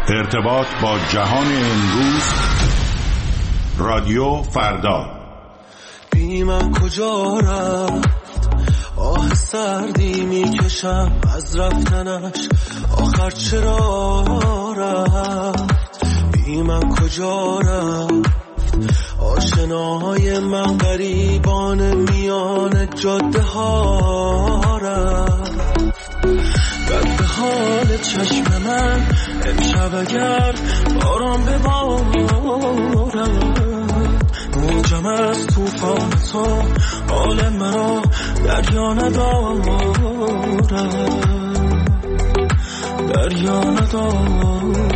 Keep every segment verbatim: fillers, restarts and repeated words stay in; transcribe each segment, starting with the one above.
ارتباط با جهان امروز، رادیو فردا. بیمم کجا رفت، آه سردی میکشم از رفتنش، آخر چرا رفت. بیمم کجا رفت، آشناهای من غریبان میان جاده ها رفت. درد حال چشم من امشب اگر باران ببارد، موجم از توفان تو حال مرا دریا ندارد، دریا ندارد.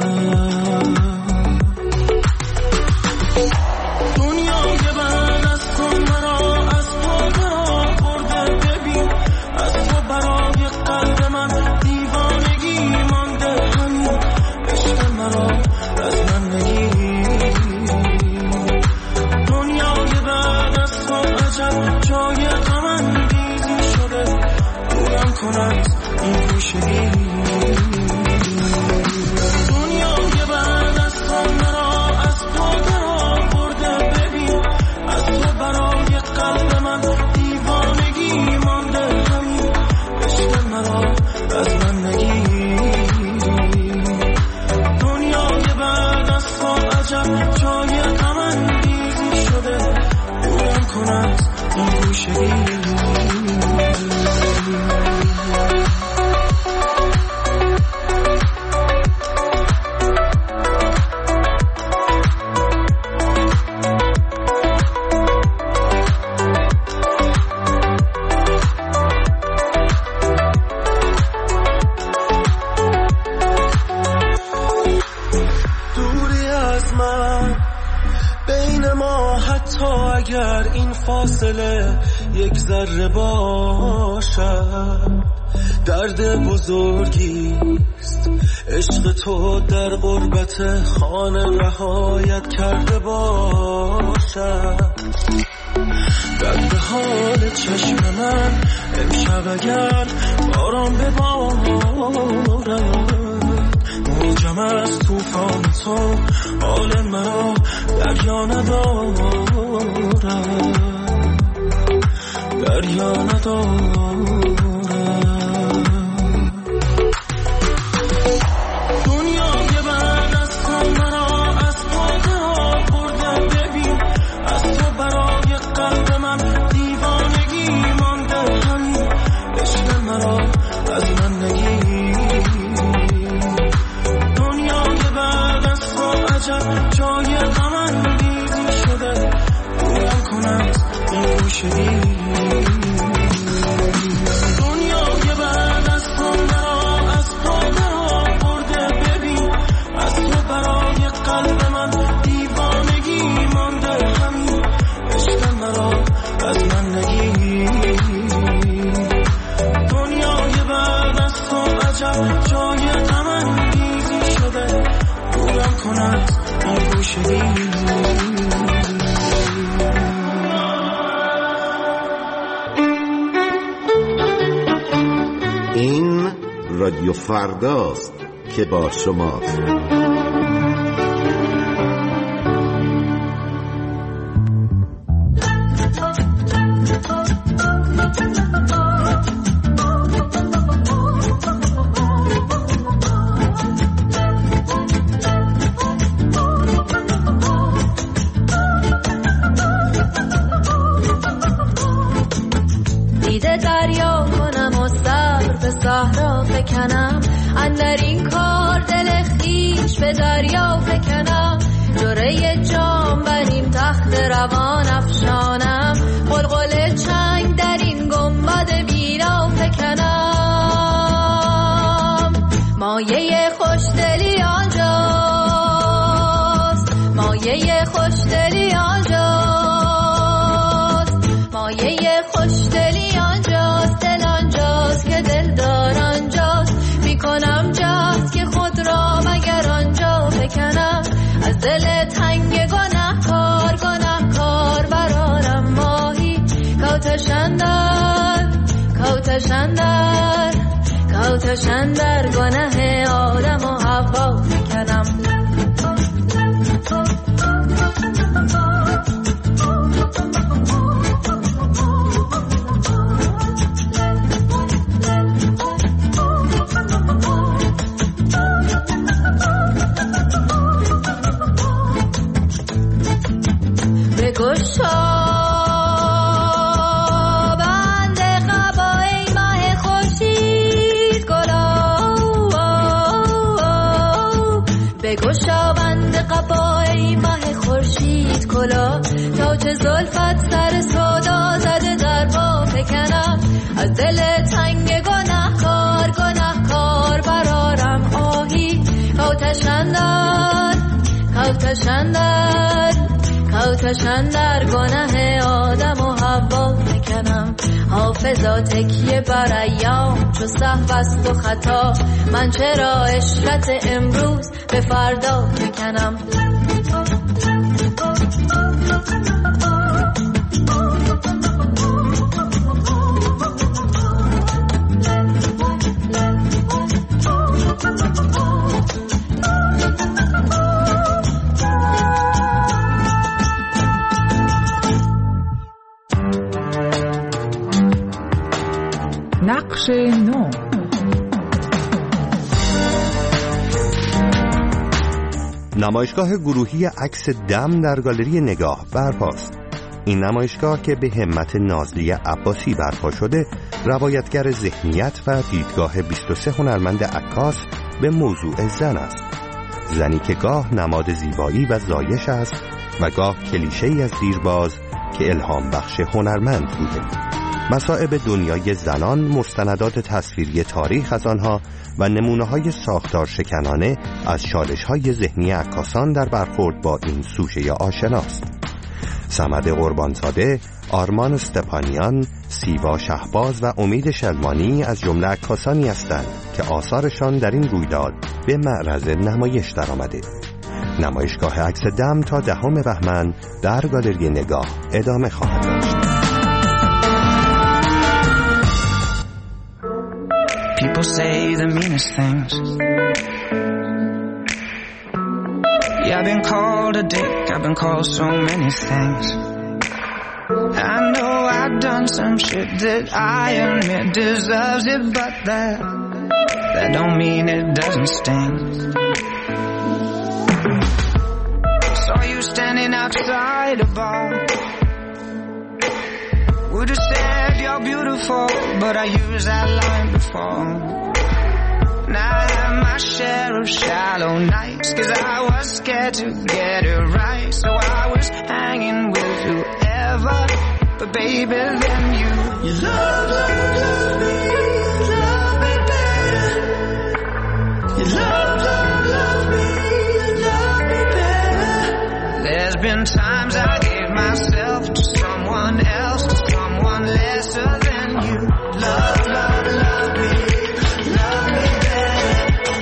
این گوشگی دنیای بعد از تو مرا از پا در برده. ببین از تو برای قلب من دیوانگی مانده، همین عشق مرا از من نگیر. دنیای بعد از تو عجب جای غم انگیزی شده، دورم کن از این گوشگی. اگر این فاصله یک ذره باشد، درد بزرگیست عشق تو در غربت خانه رهایت کرده باشد. درد حال چشم من امشب اگر باران ببارد، موجم از توفان تو حال مرا دریا ندارد، دریا ندارد. دنیای بعد از تو مرا از پا در برده. ببین از تو برای قلب من دیوانگی مانده، همین عشق مرا از من نگیر. دنیای بعد از تو عجب جای غم انگیزی شده، دورم کن از این گوشگی. دنیای بعد از تو مرا از پا در برده. ببین از تو برای قلب من دیوانگی مانده، همین عشق مرا از من نگیر. دنیای بعد از تو عجب جای غم انگیزی شده، دورم کن از این گوشگی. این رادیو فرداست که با شماست. دیده دریا کنم و سر به صحرا فکنم، اندر این کار دل خویش به دریا فکنم. جرعه جام بر این تخت روان افشانم، قلقل چنگ در این گنبد بیرا فکنم. مایه خوشدلی آنجاست، مایه خوشدلی آنجاست، مایه خوشدلی آنجاست. دل آنجاست که دلدار آنجاست، میکنم جهد که خود را مگر آنجا بکنم. از دل تنگ گناه کار گناه کار برارم ماهی، کوتشندر کوتشندر کوتشندر گناه آدم و حوا. بگشا بند قبای ماه خورشید کلا، تا چه زلفت سر سودا زده در با فکنم. از دل تنگ گناهکار گناهکار برارم آهی، کوتشندر کوتشندر کوتشندر گناه آدم و حوا فکنم. حافظا تکیه بر ایام چو سهو است و خطا، من چرا عشرت امروز به فردا فکنم. نقش نو. نمایشگاه گروهی عکس دم در گالری نگاه برپاست. این نمایشگاه که به همت نازلی عباسی برپا شده، روایتگر ذهنیت و دیدگاه بیست و سه هنرمند عکاس به موضوع زن است. زنی که گاه نماد زیبایی و زایش است و گاه کلیشه‌ای از دیرباز که الهام بخش هنرمند بوده. مصائب دنیای زنان، مستندات تصویری تاریخ از آنها و نمونه‌های ساختار شکنانه از شالش‌های ذهنی عکاسان در برخورد با این سوژه آشناست. صمد قربانزاده، آرمان استپانیان، سیوا شهباز و امید شلمانی از جمله عکاسانی هستند که آثارشان در این رویداد به معرض نمایش درآمده. نمایشگاه عکس دم تا دهم بهمن در گالری نگاه ادامه خواهد داشت. People say the meanest things. Yeah, I've been called a dick, I've been called so many things. I know I've done some shit that I admit deserves it, but that, that don't mean it doesn't sting. Saw you standing outside a bar. Would have said you're beautiful, but I used that line before. Now I have my share of shallow nights, cause I was scared to get it right. So I was hanging with whoever, but baby then you, you love, love, love me, love me better. You love, love, love me, love me better. There's been times I gave myself to someone else, to someone lesser than you. Love, love, love me, love me better.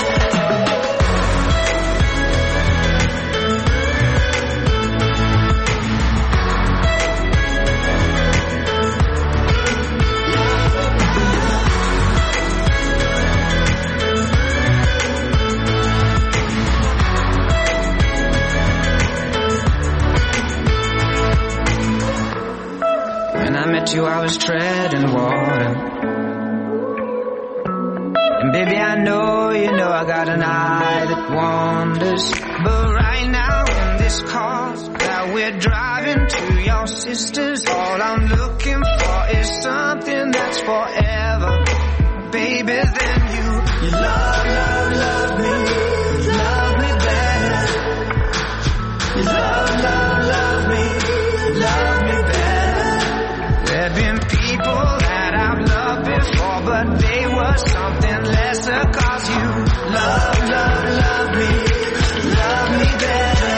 When I met you, I was treading water. And baby, I know, you know, I got an eye that wanders. But right now in this car that we're driving to your sister's, all I'm looking for is something that's forever. Baby, then you, you love, love, love me, love me better. You love, love, love me, love me better. There've been people that I've loved before, but they were something lesser, cause you love, love, love me, love me better.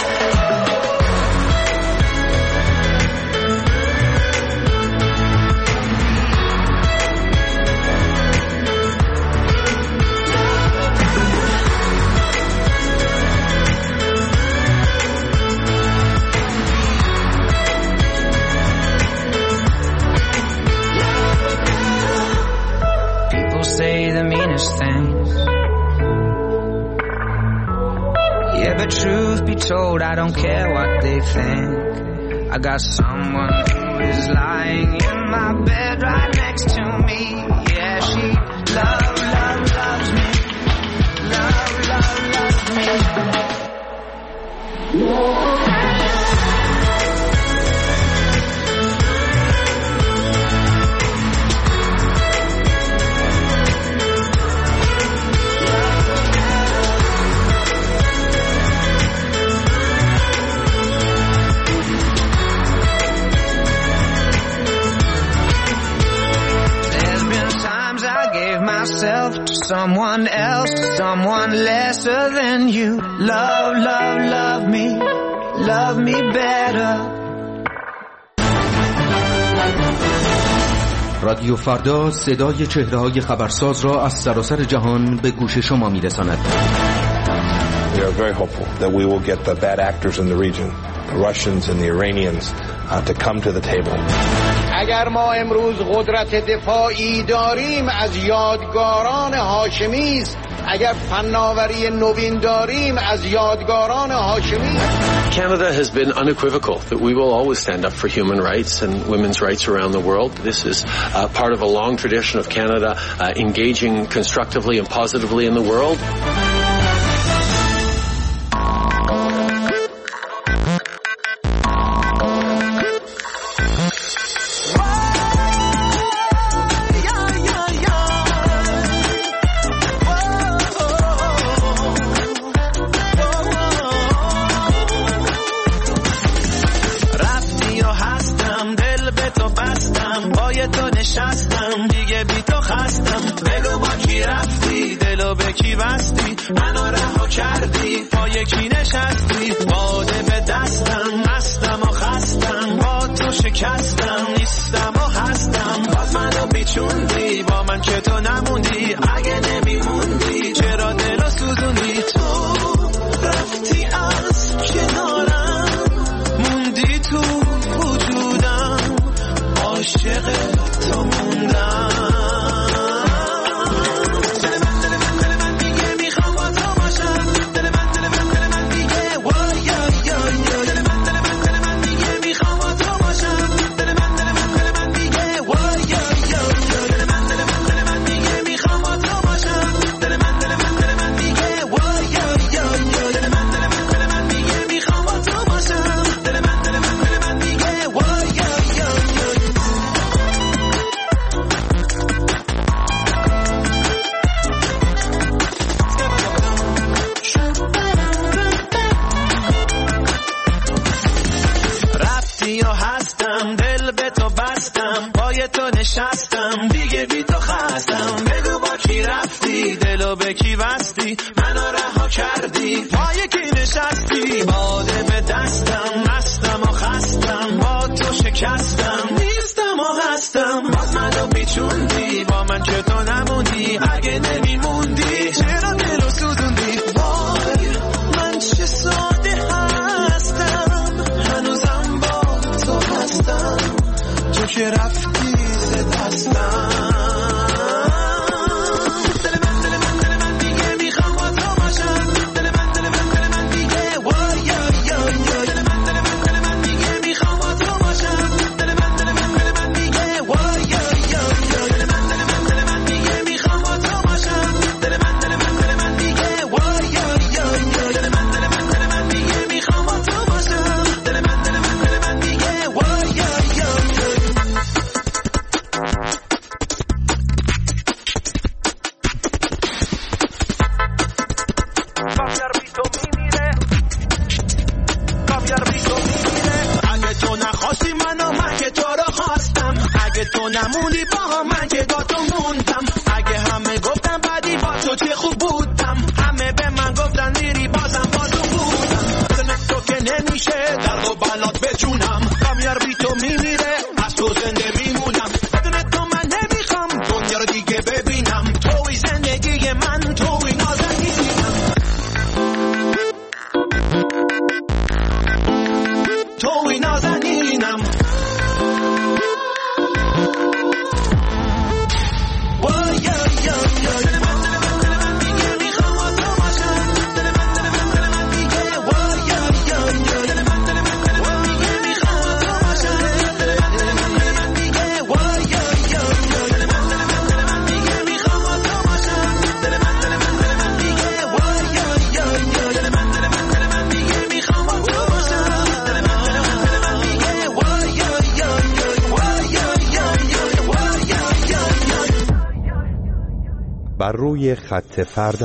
Say the meanest things. Yeah, but truth be told, I don't care what they think. I got someone who is lying in my bed right next to me. Yeah, she love, love, loves me. Love, love, loves me. someone else, someone lesser than you. Love, love, love me, love me better. رادیو فردا صدای چهره‌های خبرساز را از سراسر جهان به گوش شما می‌رساند. We are very hopeful that we will get the bad actors in the region, the Russians and the Iranians, uh, to come to the table. اگر ما امروز قدرت دفاعی داریم از یادگاران هاشمی است، اگر فناوری نوین داریم از یادگاران هاشمی. Canada has been unequivocal that we will always stand up for human rights and women's rights around the world. This is uh, part of a long tradition of Canada uh, engaging constructively and positively in the world. نشستم دیگه بی تو خستم، بگو با کی رفتی دلو به کی بستی، منو رها کردی پای کی نشستی، باده به دستم مستم و خستم، با تو شکستم نیستم و هستم، باز منو بیچوندی با من که تو نموندی، اگه نمیموندی چرا دلو سوزوندی، تو رفتی از کنارم موندی تو وجودم، عاشق تو موندم. دل من دل من دل من دیگه میخوام با تو باشم، دل من دل من دل من دیگه وای یا یا یا، دل من دل من دل من دیگه میخوام با تو باشم، دل من دل من دل من دیگه وای یا یا یا، دل من دل من دل من دیگه میخوام با تو باشم، دل من دل من دل من دیگه وای یا یا یا، دل من دل من دل من دیگه میخوام با تو باشم، دل من دل من دل من دیگه وای یا یا یا. هستم دل به تو بستم، پای تو نشستم دیگه بی تو خستم، بگو با کی رفتی دلو به کی بستی، منو رها کردی پای کی نشستی، باده به دستم مستم و خستم، با تو شکستم نیستم و هستم، باز منو بیچوندی با من که تو نموندی، اگه نمیموندی چرا دلو سوزوندی، وای من چه ساده هستم، هنوزم با تو هستم، تو که رفتی ز دستم. دل من دل من دل من دیگه میخوام با تو باشم، دل من دل من دل من دیگه وای یا یا یا، دل من دل من دل من دیگه میخوام با تو باشم، دل من دل من دل من دیگه وای یا یا یا، دل من دل من دل من دیگه میخوام با تو باشم، دل من دل من دل من دیگه وای یا یا یا، دل من دل من دل من دیگه میخوام با تو باشم، دل من دل من دل من دیگه وای یا یا یا. اگه تو نخواستی منو من که تو رو خواستم، اگه تو نموندی با هم من که با تو موندم، اگه همه گفتم بعدی با تو چه خوب بودم، همه به من گفتن میری بازم با تو بودم، بدون تو که نمیشه درد و بلات به جونم، کامیار بی تو میمیره از تو زنده میمونم، بدون تو من نمیخوام دنیا رو دیگه ببینم، توی زندگی من توی نازنینم، توی نازنینم. وای یا یا یا، دل من دل من دل من دیگه میخوام با تو باشم، دل من دل من دل من دیگه وای یا یا یا، دل من دل من دل من دیگه میخوام با تو باشم، دل من دل من دل من دیگه وای یا یا یا، دل من دل من دل من دیگه میخوام با تو باشم، دل من دل من دل من دیگه وای یا یا یا، دل من دل من دل من دیگه میخوام با تو باشم، دل من دل من دل من دیگه وای یا یا یا، وای یا یا یا، وای یا یا یا. بر روی خط فردا.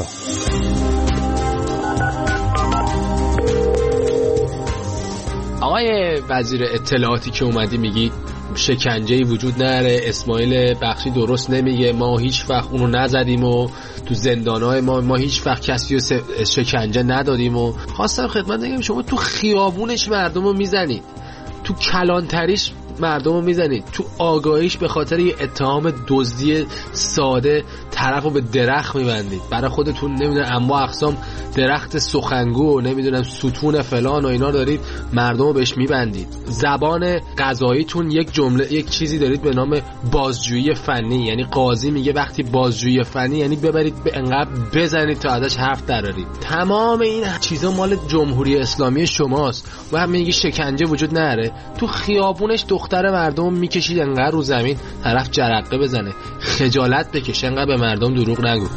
آقای وزیر اطلاعاتی که اومدی میگی شکنجه‌ای وجود نره، اسماعیل بخشی درست نمیگه، ما هیچ وقت اونو نزدیم و تو زندان‌های ما ما هیچ وقت کسی رو شکنجه ندادیم. و خواستم خدمت بگم شما تو خیابونش مردم رو میزنید، تو کلانتریش مردم رو میزنید، تو آگاهیش به خاطر یه اتهام دزدی ساده طرف رو به درخت میبندید، برای خودتون نمیدونم اما اقسام درخت سخنگو و نمیدونم ستون فلان و اینا دارید مردم رو بهش میبندید. زبان قضاییتون یک جمله یک چیزی دارید به نام بازجویی فنی، یعنی قاضی میگه وقتی بازجویی فنی یعنی ببرید به انقدر بزنید تا ازش حرف درارید. تمام این چیزا مال جمهوری اسلامی شماست و هم میگی شکنجه وجود نره، تو خیابونش دختر مردم میکشید انقدر رو زمین طرف جرقه بزنه. خجالت بکش، انقدر به مردم دروغ نگو.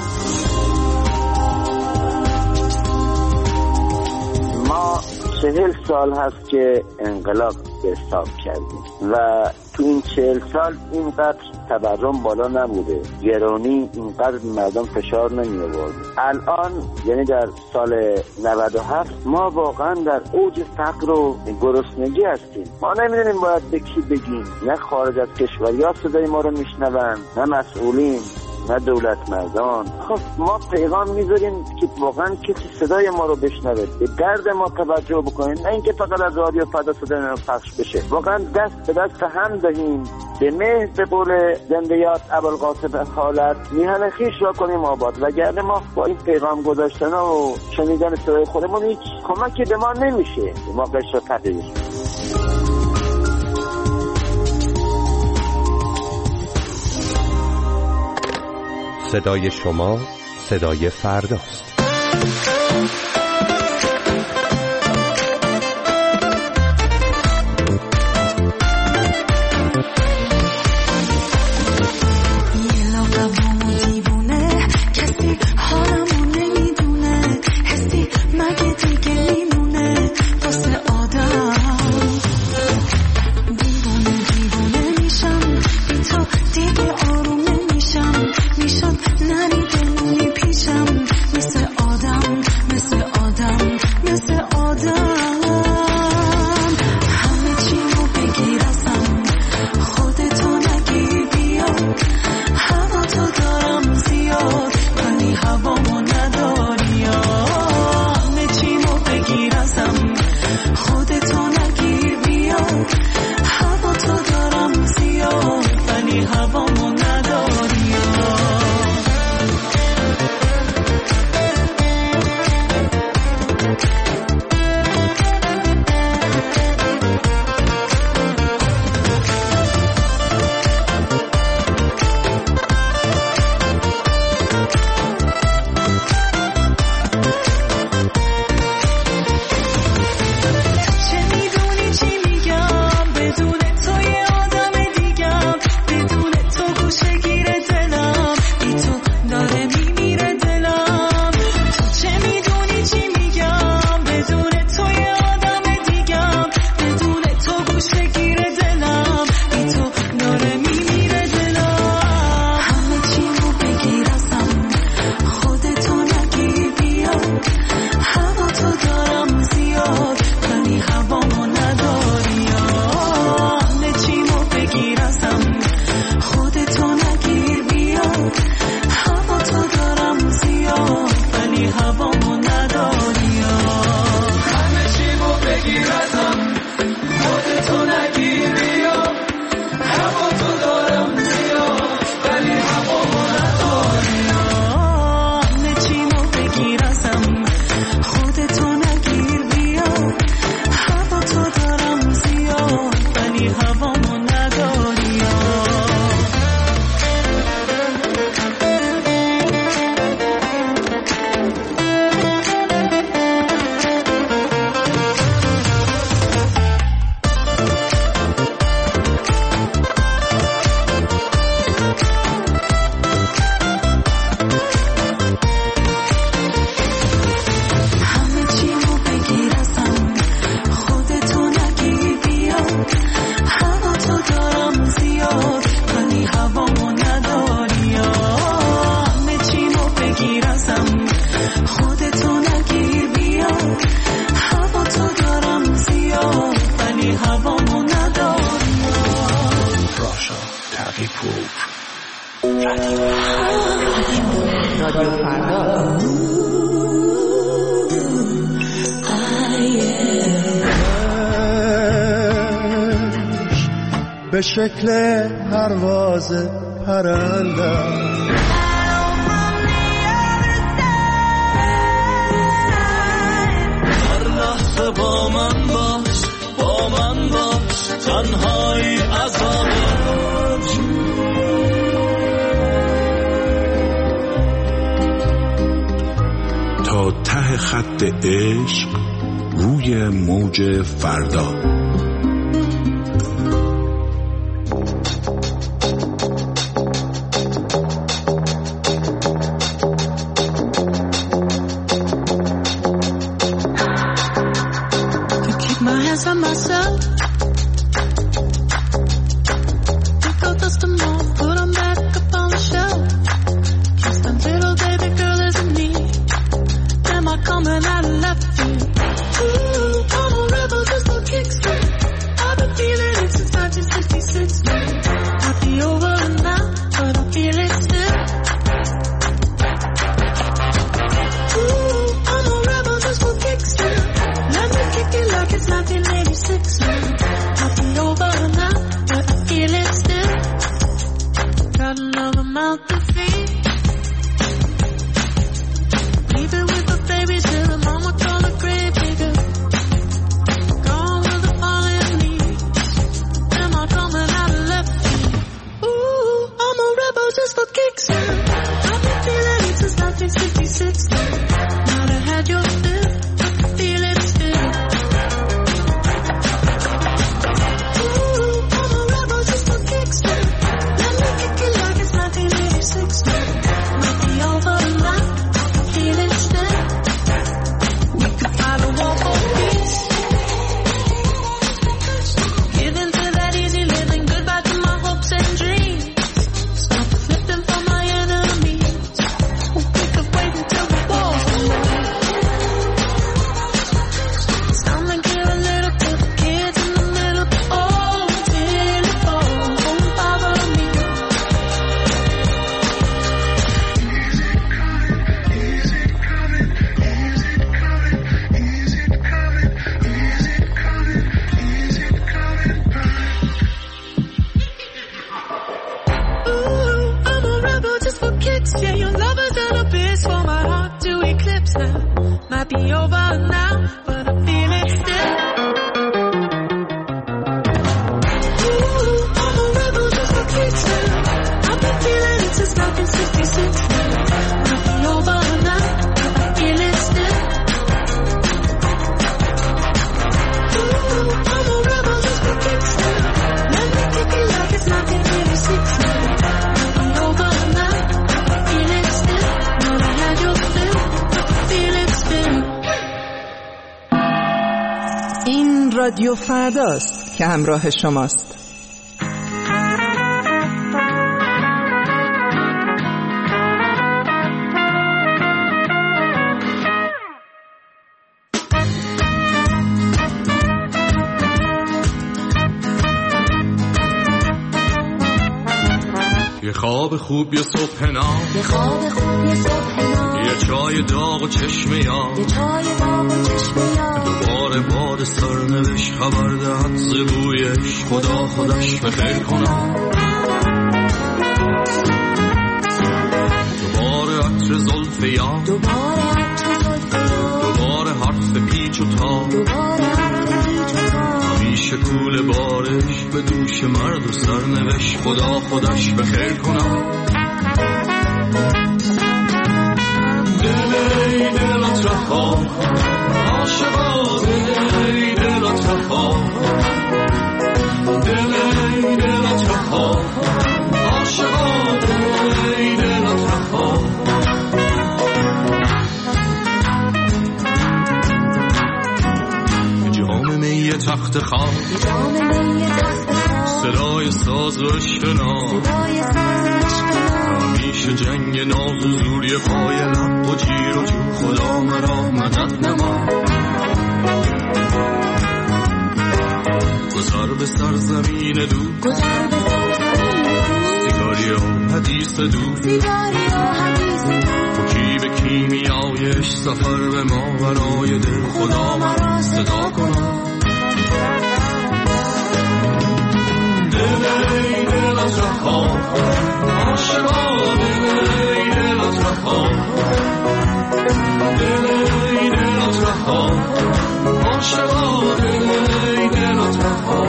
ما چهل سال هست که انقلاب به حساب کردیم و تو این چهل سال اینقدر تورم بالا نبوده، گرانی اینقدر مردم فشار نمی آورد. الان یعنی در سال نود و هفت ما واقعا در اوج فقر و گرسنگی هستیم. ما نمیدونیم باید به کی بگیم، نه خارج از کشوریا صدای ما رو میشنون، نه مسئولین، نه دولت مردان. خب ما پیغام میذاریم که واقعا کسی صدای ما رو بشنوه، به درد ما توجه بکنیم، نه اینکه فقط از رادیو فردا صدای ما پخش بشه. واقعا دست به دست هم دهیم، به مهر به قول زنده یاد ابوالقاسم حالت میهن خویش را کنیم آباد، وگرنه ما با این پیغام گذاشتن و شنیدن صدای خودمون هیچ کمکی به ما نمیشه. ما قشر تغییر صدای شما صدای فرداست. Mister به شکل پرواز پرندم. هر لحظه با من باش، با من باش، تنهایی عذابه. تا ته خط عشق روی موج فردا. رادیو فرداست که همراه شماست. یه خواب خوب یه صبح نام، یه خواب خوب یه صبح نام، یه چای داغ و چشم یاد، یه چای داغ و چشم یاد، دوباره باد سرنوشت خبر دهد ز بویش، خدا خودش بخیر کنم. دوباره عطر زلف یاد، دوباره عطر زلف یاد، دوباره حرف پیچ و تاب، دوباره حرف پیچ و تاب، همیشه کول بارش به دوش مرد و سرنوشت، خدا خودش بخیر کنم. دلی دلت رها کن عاشقا، دلی دلت رها کن، دلی دلت رها کن عاشقا، دلی دلت رها کن. جام می تخت خواب، جام می تخت خواب، صدای ساز و اشکنا، صدای ساز و اشکنا، همیشه جنگ ناز و زوری پای لب و جیر و جو، خدا مرا مدد نما. گذر به سرزمین دو، گذر به سرزمین دو، سیگاری و حدیث دو، سیگاری و حدیث دو، کی به کیمیایش سفر به ما برای دل، خدا مرا صدا کنم. دل دلت رها عاشقا دل دلت رها دل دلت رها عاشقا دل دلت رها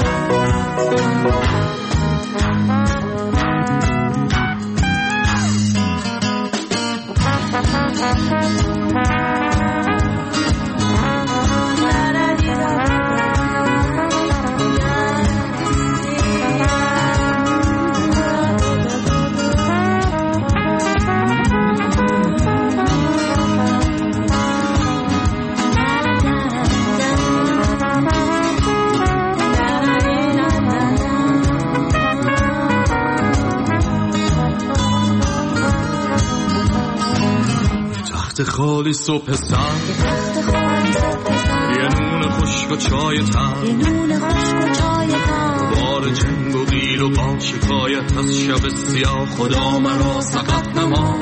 خالی صبح سر یه نون خشک و چای تر بار جنگ و قیل و با شکایت از شب سیاه خدا مرا سقط نما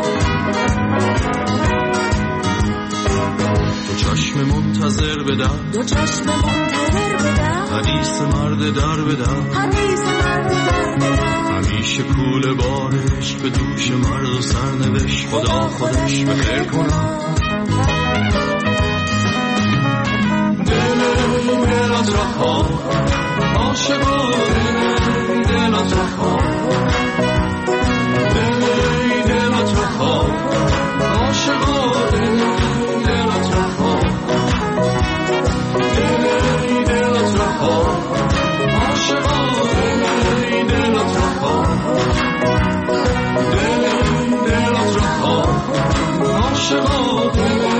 دو چشم منتظر بدن دو چشم منتظر بدن حدیث مرد در بدن حدیث مرد در بدن همیشه کوله بارش به دوش مرد و سرنوشت خدا خودش به خیر کنم دل دلت رها عاشقا دل دلت رها دل دلت رها عاشقا دل دلت رها دل دلت رها عاشقا دل دلت رها دل دلت رها عاشقا دل